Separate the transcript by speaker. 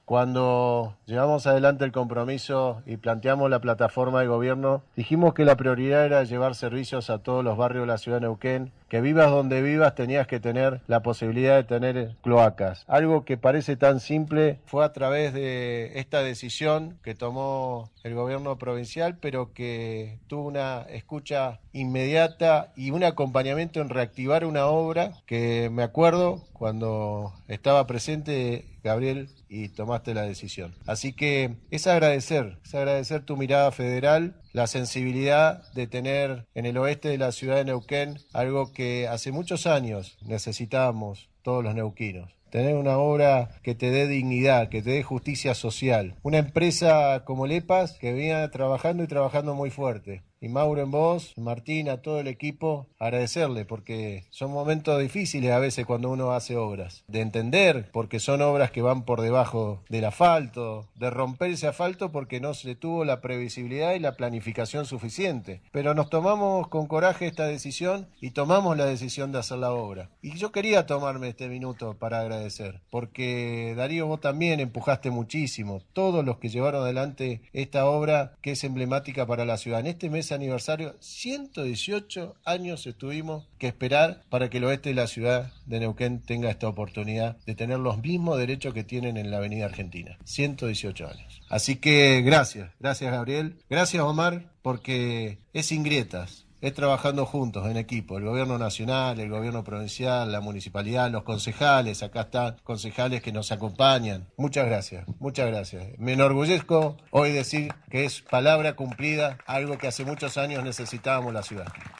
Speaker 1: Cuando llevamos adelante el compromiso y planteamos la plataforma de gobierno, dijimos que la prioridad era llevar servicios a todos los barrios de la ciudad de Neuquén, que vivas donde vivas tenías que tener la posibilidad de tener cloacas. Algo que parece tan simple fue a través de esta decisión que tomó el gobierno provincial, pero que tuvo una escucha inmediata y un acompañamiento en reactivar una obra que me acuerdo cuando estaba presente, Gabriel, y tomaste la decisión. Así que es agradecer tu mirada federal, la sensibilidad de tener en el oeste de la ciudad de Neuquén algo que hace muchos años necesitábamos todos los neuquinos. Tener una obra que te dé dignidad, que te dé justicia social. Una empresa como Lepas que viene trabajando y trabajando muy fuerte. Y Mauro en vos, Martín, a todo el equipo, agradecerle porque son momentos difíciles a veces cuando uno hace obras. De entender, porque son obras que van por debajo del asfalto, de romper ese asfalto porque no se tuvo la previsibilidad y la planificación suficiente. Pero nos tomamos con coraje esta decisión y tomamos la decisión de hacer la obra. Y yo quería tomarme este minuto para agradecer, porque Darío, vos también empujaste muchísimo, todos los que llevaron adelante esta obra que es emblemática para la ciudad. En este mes aniversario, 118 años estuvimos que esperar para que el oeste de la ciudad de Neuquén tenga esta oportunidad de tener los mismos derechos que tienen en la Avenida Argentina. 118 años. Así que gracias Gabriel, gracias Omar, porque es sin grietas. Es trabajando juntos, en equipo, el gobierno nacional, el gobierno provincial, la municipalidad, los concejales, acá están concejales que nos acompañan. Muchas gracias, muchas gracias. Me enorgullezco hoy decir que es palabra cumplida, algo que hace muchos años necesitábamos la ciudad.